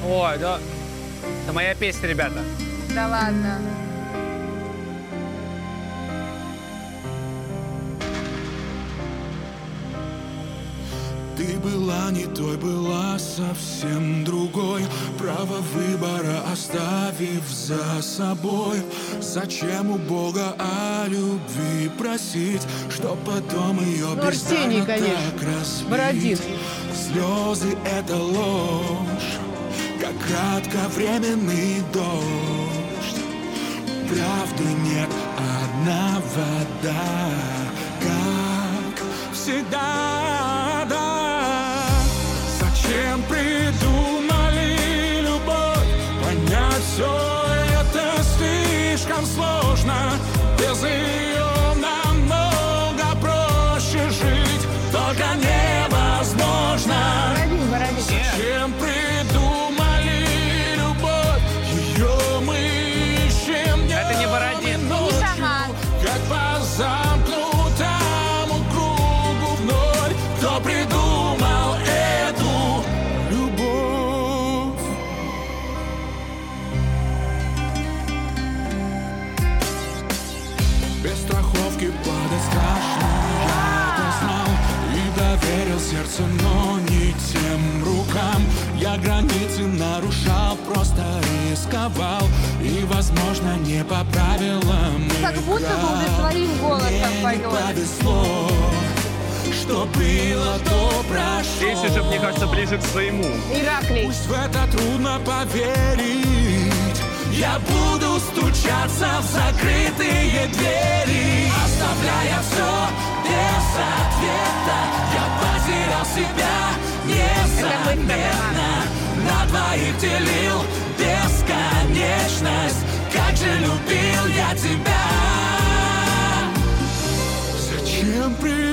Ой, да. Это моя песня, ребята. Да ладно. Ты была не той, была совсем другой. Право выбора оставив за собой. Зачем у Бога о любви просить, что потом ее Арсений, бездарно конечно. так разбить? Бородин. Слезы — это ложь, как кратковременный дождь. Правды нет, одна вода, как всегда, да. Зачем придумали любовь? Понять все это слишком сложно. Без ее намного проще жить, только невозможно. Бородин. Зачем придумали любовь? Ее мы ищем днем Это не Бородин. и ночью, Шаман. как по замкнутому кругу вновь. Кто придумал эту любовь? Без страховки падать страшно, я это знал. И доверил сердцу, но не тем рукам. Я границы нарушал, просто рисковал. И, возможно, не по правилам Как будто бы играл. уже своим голосом Мне не поет. повезло, что было, то прошло. Песня же, мне кажется, ближе к своему. Ираклий. Пусть в это трудно поверить, я буду стучаться в закрытые двери, оставляя все без ответа. Я потерял себя незаметно, на двоих делил бесконечность. Как же любил я тебя. Зачем